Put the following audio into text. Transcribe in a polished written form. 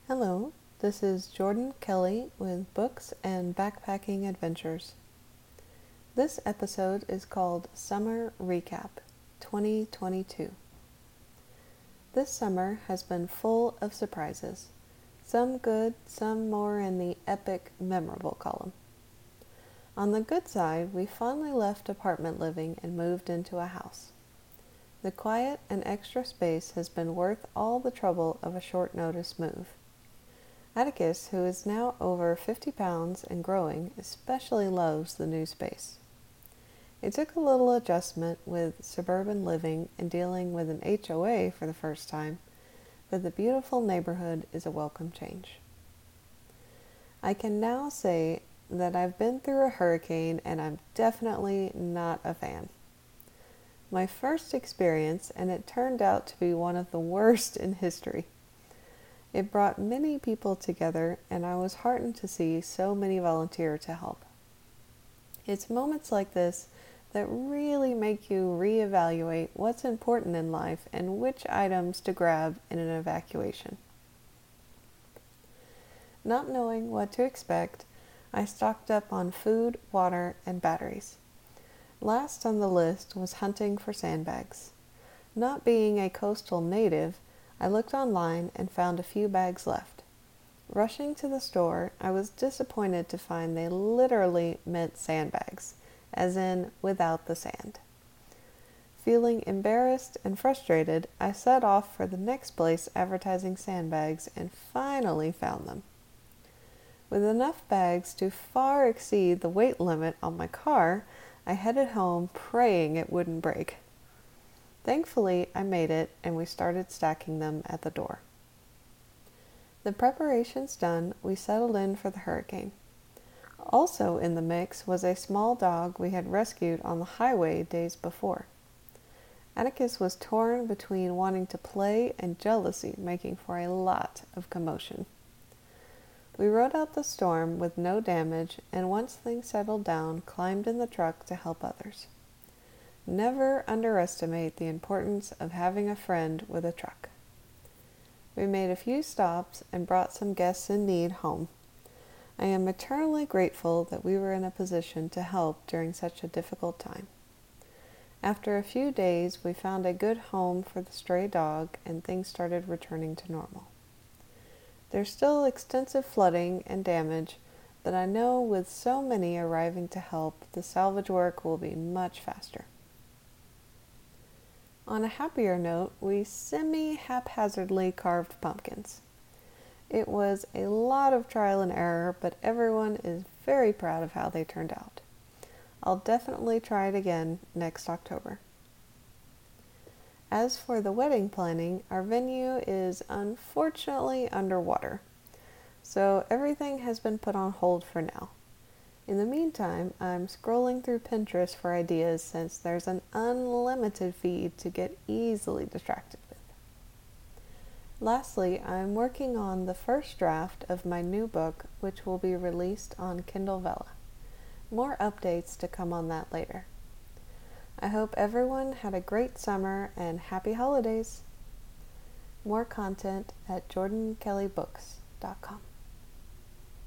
Hello, this is Jordan Kelly with Books and Backpacking Adventures. This episode is called Summer Recap 2022. This summer has been full of surprises, some good, some more in the epic, memorable column. On the good side, we finally left apartment living and moved into a house. The quiet and extra space has been worth all the trouble of a short notice move. Atticus, who is now over 50 pounds and growing, especially loves the new space. It took a little adjustment with suburban living and dealing with an HOA for the first time, but the beautiful neighborhood is a welcome change. I can now say that I've been through a hurricane and I'm definitely not a fan. My first experience, and it turned out to be one of the worst in history. It brought many people together, and I was heartened to see so many volunteer to help. It's moments like this that really make you reevaluate what's important in life and which items to grab in an evacuation. Not knowing what to expect, I stocked up on food, water, and batteries. Last on the list was hunting for sandbags. Not being a coastal native, I looked online and found a few bags left. Rushing to the store, I was disappointed to find they literally meant sandbags, as in without the sand. Feeling embarrassed and frustrated, I set off for the next place advertising sandbags and finally found them. With enough bags to far exceed the weight limit on my car, I headed home praying it wouldn't break. Thankfully, I made it and we started stacking them at the door. The preparations done, we settled in for the hurricane. Also in the mix was a small dog we had rescued on the highway days before. Atticus was torn between wanting to play and jealousy, making for a lot of commotion. We rode out the storm with no damage, and once things settled down, climbed in the truck to help others. Never underestimate the importance of having a friend with a truck. We made a few stops and brought some guests in need home. I am eternally grateful that we were in a position to help during such a difficult time. After a few days, we found a good home for the stray dog and things started returning to normal. There's still extensive flooding and damage, but I know with so many arriving to help, the salvage work will be much faster. On a happier note, we semi-haphazardly carved pumpkins. It was a lot of trial and error, but everyone is very proud of how they turned out. I'll definitely try it again next October. As for the wedding planning, our venue is unfortunately underwater, so everything has been put on hold for now. In the meantime, I'm scrolling through Pinterest for ideas since there's an unlimited feed to get easily distracted with. Lastly, I'm working on the first draft of my new book, which will be released on Kindle Vella. More updates to come on that later. I hope everyone had a great summer and happy holidays. More content at jordankellybooks.com.